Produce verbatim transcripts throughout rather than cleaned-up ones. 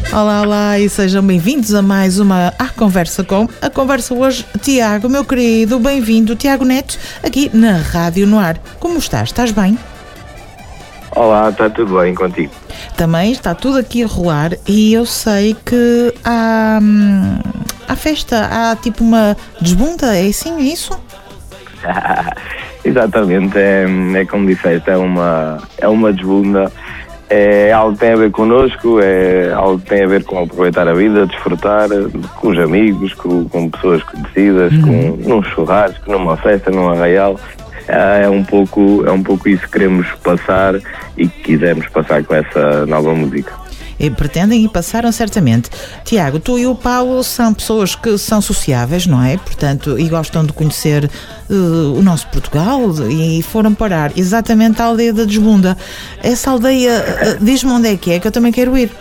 Olá, olá e sejam bem-vindos a mais uma A Conversa Com. A conversa hoje, Tiago, meu querido, bem-vindo, Tiago Neto, aqui na Rádio no Ar. Como estás? Estás bem? Olá, está tudo bem contigo? Também está tudo aqui a rolar e eu sei que há, hum, há festa, há tipo uma desbunda, é assim, é isso? Exatamente, é, é como disseste, é uma, é uma desbunda. É algo que tem a ver connosco, é algo que tem a ver com aproveitar a vida, desfrutar com os amigos, com, com pessoas conhecidas, uhum. com, num churrasco, numa festa, num arraial. É um pouco, é um pouco isso que queremos passar e que quisemos passar com essa nova música. E pretendem e passaram certamente. Tiago, tu e o Paulo são pessoas que são sociáveis, não é? Portanto, e gostam de conhecer uh, o nosso Portugal e foram parar exatamente à aldeia da Desbunda. Essa aldeia, uh, diz-me onde é que é, que eu também quero ir.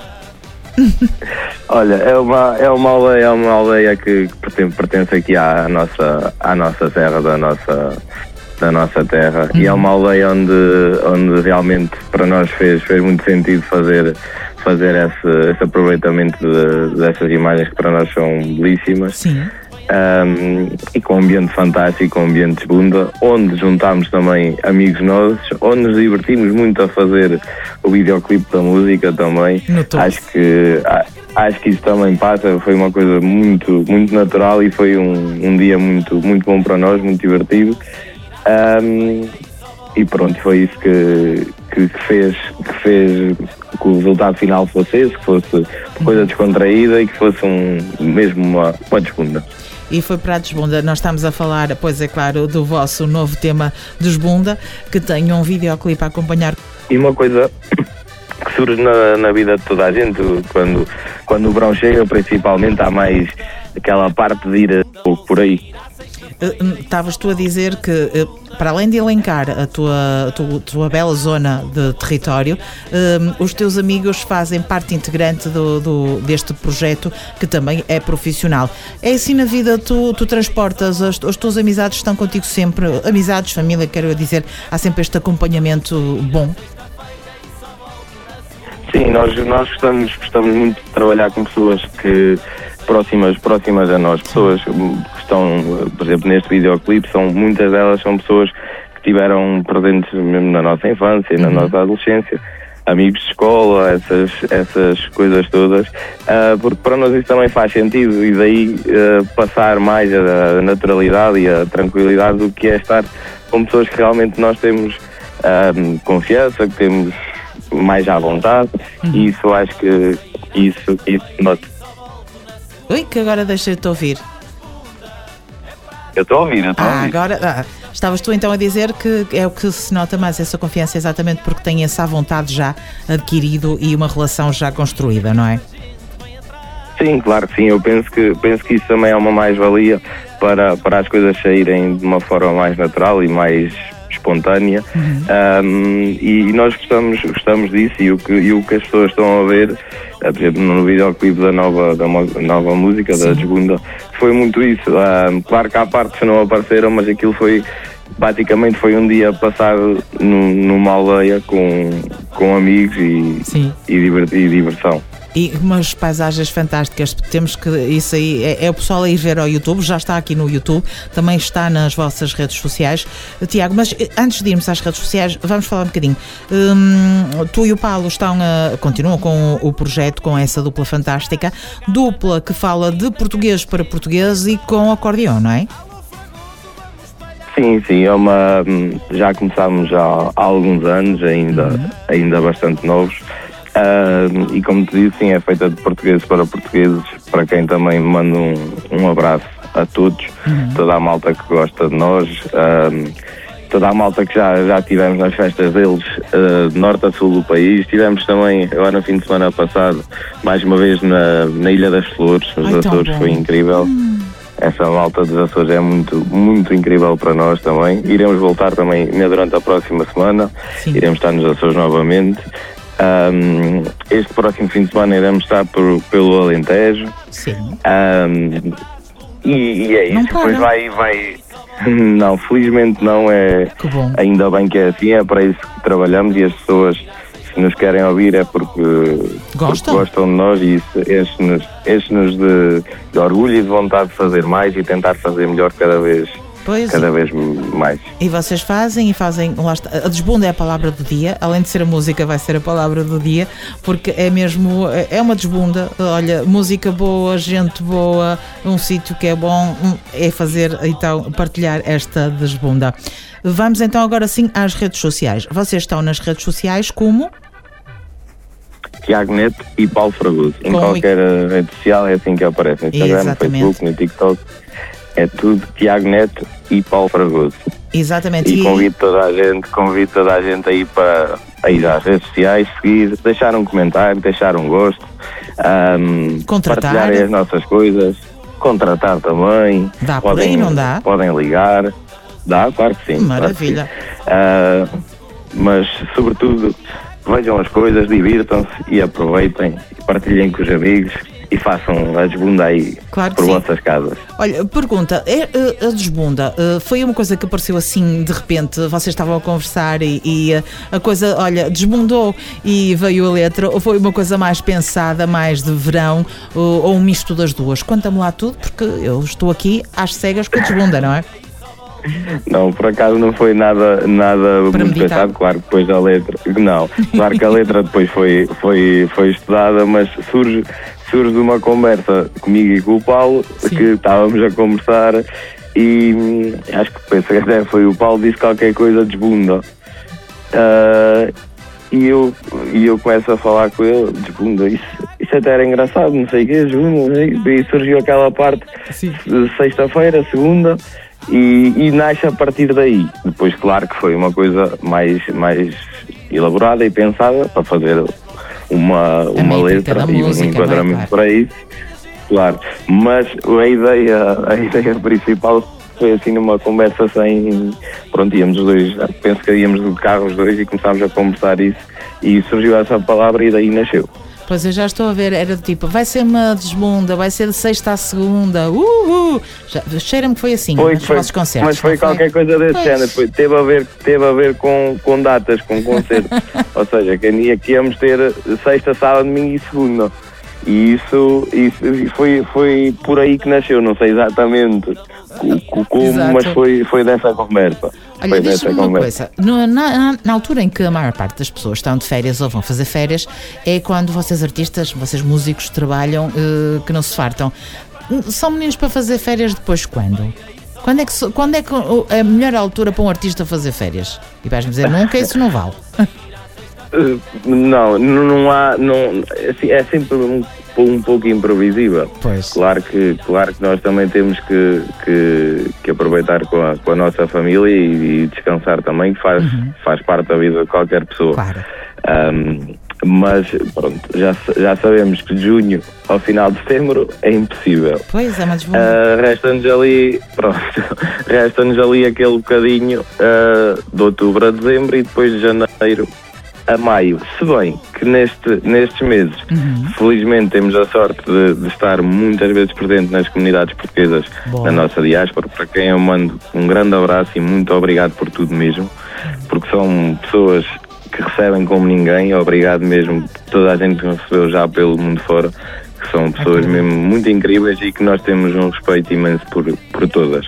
Olha, é uma, é uma aldeia, é uma aldeia que, que pertence, pertence aqui à nossa, à nossa terra, da nossa, da nossa terra. Uhum. E é uma aldeia onde, onde realmente para nós fez, fez muito sentido fazer fazer esse, esse aproveitamento de, dessas imagens que para nós são belíssimas. Sim. Um, e com um ambiente fantástico, com um ambiente de Desbunda, onde juntámos também amigos nossos, onde nos divertimos muito a fazer o videoclipe da música também. Acho que, acho que isso também passa, foi uma coisa muito, muito natural e foi um, um dia muito, muito bom para nós, muito divertido. Um, e pronto, foi isso que, que, que, fez, que fez que o resultado final fosse esse, que fosse uma coisa descontraída e que fosse um, mesmo uma, uma desbunda. E foi para a Desbunda, nós estamos a falar, pois é claro, do vosso novo tema Desbunda, que tem um videoclipe a acompanhar. E uma coisa que surge na, na vida de toda a gente, quando, quando o verão chega, principalmente, há mais aquela parte de ir um pouco por aí. Estavas tu a dizer que, para além de elencar a tua, a tua, a tua bela zona de território, um, os teus amigos fazem parte integrante do, do, deste projeto, que também é profissional. É assim na vida, tu, tu transportas, as, as tuas amizades estão contigo sempre, amizades, família, quero dizer, há sempre este acompanhamento bom? Sim, nós, nós gostamos, gostamos muito de trabalhar com pessoas que próximas, próximas a nós, pessoas que estão, por exemplo, neste videoclipe, são, muitas delas são pessoas que tiveram presentes mesmo na nossa infância, na uhum. nossa adolescência, amigos de escola, essas, essas coisas todas, uh, porque para nós isso também faz sentido e daí uh, passar mais a, a naturalidade e a tranquilidade do que é estar com pessoas que realmente nós temos uh, confiança, que temos mais à vontade uhum. e isso acho que isso, isso nota. Oi, que agora deixei-te ouvir. Eu estou a ouvir, eu estou ah, a ouvir. Agora, ah, estavas tu então a dizer que é o que se nota mais, essa confiança, exatamente porque tem essa vontade já adquirido e uma relação já construída, não é? Sim, claro que sim. Eu penso que, penso que isso também é uma mais-valia para, para as coisas saírem de uma forma mais natural e mais espontânea. Uhum. Um, e, e nós gostamos, gostamos disso e o, que, e o que as pessoas estão a ver, por exemplo, no videoclipe da nova, da nova música, sim. da Desbunda, foi muito isso. Um, claro que há partes que não apareceram, mas aquilo foi, basicamente foi um dia passado num, numa aldeia com, com amigos e, e, divert, e diversão. E umas paisagens fantásticas, temos que, isso aí, é, é o pessoal a ir ver ao YouTube, já está aqui no YouTube, também está nas vossas redes sociais. Tiago, mas antes de irmos às redes sociais, vamos falar um bocadinho. Hum, tu e o Paulo estão a, continuam com o projeto, com essa dupla fantástica, dupla que fala de português para português e com acordeão, não é? Sim, sim, é uma, já começámos há, há alguns anos, ainda, uhum. ainda bastante novos. Uh, e como te disse, sim, é feita de portugueses para portugueses, para quem também manda um, um abraço a todos, uhum. toda a malta que gosta de nós, uh, toda a malta que já, já tivemos nas festas deles, uh, de norte a sul do país. Tivemos também, agora no fim de semana passado, mais uma vez na, na Ilha das Flores, nos Ai, Açores, foi incrível. Hum. Essa malta dos Açores é muito, muito incrível para nós também. Iremos voltar também durante a próxima semana, sim. iremos estar nos Açores novamente. Um, este próximo fim de semana iremos estar por, pelo Alentejo. Sim. Um, e, e é isso, depois vai, vai. Não, felizmente não é. Que bom. Ainda bem que é assim, é para isso que trabalhamos e as pessoas se nos querem ouvir é porque gostam, porque gostam de nós, e isso enche-nos, enche-nos de, de orgulho e de vontade de fazer mais e tentar fazer melhor cada vez. Pois, cada vez mais. E vocês fazem e fazem, lá está, a desbunda é a palavra do dia, além de ser a música vai ser a palavra do dia, porque é mesmo, é uma desbunda, olha, música boa, gente boa, um sítio que é bom, é fazer, então, partilhar esta desbunda. Vamos então agora sim às redes sociais. Vocês estão nas redes sociais como? Tiago Neto e Paulo Fragoso. Em Com qualquer i... rede social é assim que aparece, no Instagram, no Facebook, no TikTok. É tudo Tiago Neto e Paulo Fragoso. Exatamente. E, e convido toda a gente, convido toda a gente aí para ir às redes sociais, seguir, deixar um comentário, deixar um gosto, um, contratar, partilharem as nossas coisas, contratar também. Dá podem, por aí, não dá? Podem ligar. Dá, claro que sim. Maravilha. Claro que sim. Uh, mas, sobretudo, vejam as coisas, divirtam-se e aproveitem e partilhem com os amigos. E façam a desbunda aí, claro por sim. vossas casas. Olha, pergunta, é, a desbunda foi uma coisa que apareceu assim de repente, vocês estavam a conversar e, e a coisa, olha, desbundou e veio a letra, ou foi uma coisa mais pensada, mais de verão, ou, ou um misto das duas? Conta-me lá tudo, porque eu estou aqui às cegas com a desbunda, não é? Não, por acaso não foi nada, nada muito pensado, claro que depois a letra, não, claro que a letra depois foi, foi, foi estudada, mas surge, surge de uma conversa comigo e com o Paulo, sim. que estávamos a conversar e acho que penso que até foi o Paulo que disse qualquer coisa desbunda. Uh, e, eu, e eu começo a falar com ele, desbunda, isso, isso até era engraçado, não sei o quê, desbunda, e surgiu aquela parte sim. de sexta-feira, segunda. E, e nasce a partir daí. Depois, claro que foi uma coisa mais, mais elaborada e pensada para fazer uma, uma letra e um enquadramento claro. Para isso, claro. Mas a ideia, a ideia principal foi assim numa conversa sem... Pronto, íamos os dois, penso que íamos do carro os dois e começámos a conversar isso e surgiu essa palavra e daí nasceu. Pois eu já estou a ver, era do tipo, vai ser uma desbunda, vai ser de sexta à segunda, uhul! Cheira-me que foi assim, foi, nos foi, vossos concertos. Mas foi qualquer foi? coisa desse pois. género, foi, teve a ver, teve a ver com, com datas, com concertos. Ou seja, que aqui íamos ter sexta, sábado, domingo e segunda. E isso, isso foi, foi por aí que nasceu, não sei exatamente como, mas foi, foi dessa conversa. Olha, diz-me uma coisa, no, na, na altura em que a maior parte das pessoas estão de férias ou vão fazer férias, é quando vocês artistas, vocês músicos trabalham, uh, que não se fartam. São meninos para fazer férias depois quando? Quando é que, quando é que é a melhor altura para um artista fazer férias? E vais-me dizer, nunca, isso não vale. Uh, não, não há, não, assim, é sempre um, um pouco imprevisível. Pois. Claro que, claro que nós também temos que, que, que aproveitar com a, com a nossa família e, e descansar também, que faz, uhum. faz parte da vida de qualquer pessoa. Claro. Um, mas pronto, já, já sabemos que de junho ao final de setembro é impossível. Pois é, mas vamos... uh, resta-nos ali, pronto, resta-nos ali aquele bocadinho uh, de outubro a dezembro e depois de janeiro a maio, se bem que neste, nestes meses, uhum. felizmente temos a sorte de, de estar muitas vezes presente nas comunidades portuguesas Boa. da nossa diáspora, para quem eu mando um grande abraço e muito obrigado por tudo mesmo, porque são pessoas que recebem como ninguém, obrigado mesmo toda a gente que nos recebeu já pelo mundo fora, que são pessoas okay. mesmo muito incríveis e que nós temos um respeito imenso por, por todas.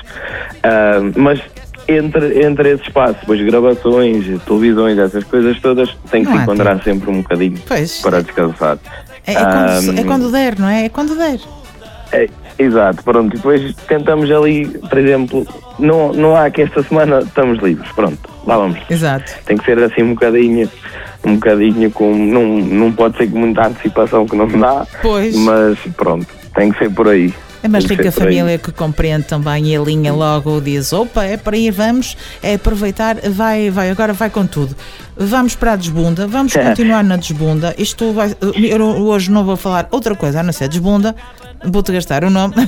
Uh, mas Entre, entre esse espaço, depois gravações, televisões, essas coisas todas, tem que se encontrar tempo. sempre um bocadinho pois. para descansar. É, é, quando, um, é quando der, não é? É quando der. É, exato, pronto. Depois tentamos ali, por exemplo, não, não há que esta semana estamos livres, pronto, lá vamos. Exato. Tem que ser assim um bocadinho, um bocadinho com, não, não pode ser com muita antecipação que não dá, pois. mas pronto, tem que ser por aí. É mais rica a família que compreende também e a linha logo diz, opa, é para aí, vamos, é aproveitar, vai, vai, agora vai com tudo. Vamos para a desbunda, vamos continuar na desbunda. Isto vai, eu hoje não vou falar outra coisa a não ser desbunda, vou-te gastar o nome.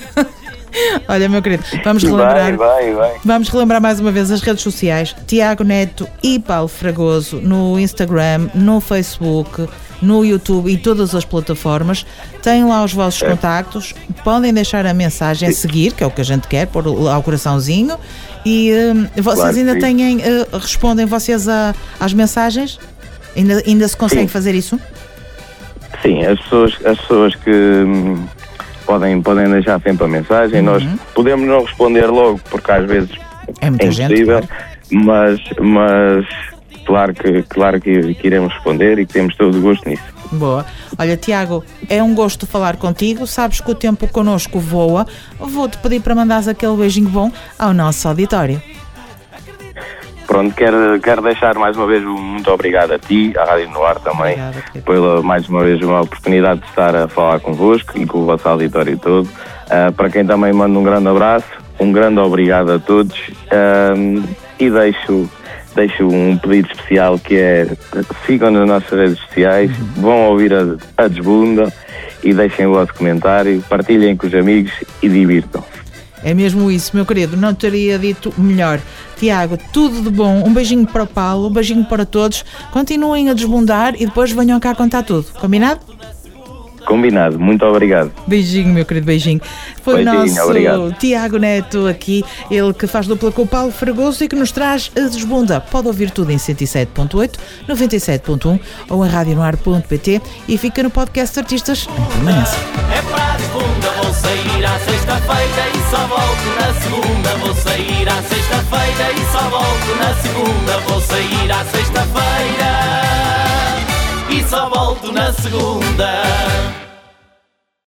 Olha, meu querido, vamos relembrar, vai, vai, vai. vamos relembrar mais uma vez as redes sociais, Tiago Neto e Paulo Fragoso, no Instagram, no Facebook, no YouTube e todas as plataformas. Têm lá os vossos é. contactos, podem deixar a mensagem a seguir, que é o que a gente quer, pôr ao coraçãozinho, e uh, vocês claro, ainda têm, uh, respondem vocês a, às mensagens? Ainda, ainda se consegue Sim. fazer isso? Sim, as pessoas, as pessoas que hum, podem, podem deixar sempre a mensagem, Uhum. nós podemos não responder logo, porque às vezes É muita é gente, impossível, claro. mas, mas claro, que, claro que, que iremos responder e que temos todo o gosto nisso. Boa. Olha, Tiago, é um gosto falar contigo. Sabes que o tempo connosco voa. Vou-te pedir para mandares aquele beijinho bom ao nosso auditório. Pronto, quero, quero deixar mais uma vez um muito obrigado a ti, à Rádio no Ar também, Obrigada, querido. pela mais uma vez uma oportunidade de estar a falar convosco e com o vosso auditório todo. Uh, para quem também manda um grande abraço, um grande obrigado a todos uh, e deixo, deixo um pedido especial que é: sigam nas nossas redes sociais, vão ouvir a, a Desbunda e deixem o vosso comentário, partilhem com os amigos e divirtam. É mesmo isso, meu querido, não teria dito melhor. Tiago, tudo de bom, um beijinho para o Paulo, um beijinho para todos, continuem a desbundar e depois venham cá contar tudo, combinado? Combinado, muito obrigado. Beijinho, meu querido, beijinho. Foi o Beijinho, nosso obrigado. Tiago Neto aqui, ele que faz dupla com o Paulo Fragoso e que nos traz a Desbunda. Pode ouvir tudo em cento e sete ponto oito, noventa e sete ponto um ou em rádio no ar ponto pt e fica no podcast Artistas em Permanência. É para a Desbunda, vou sair à sexta-feira e só volto na segunda. Vou sair à sexta-feira e só volto na segunda. Vou sair à sexta-feira e só volto na segunda.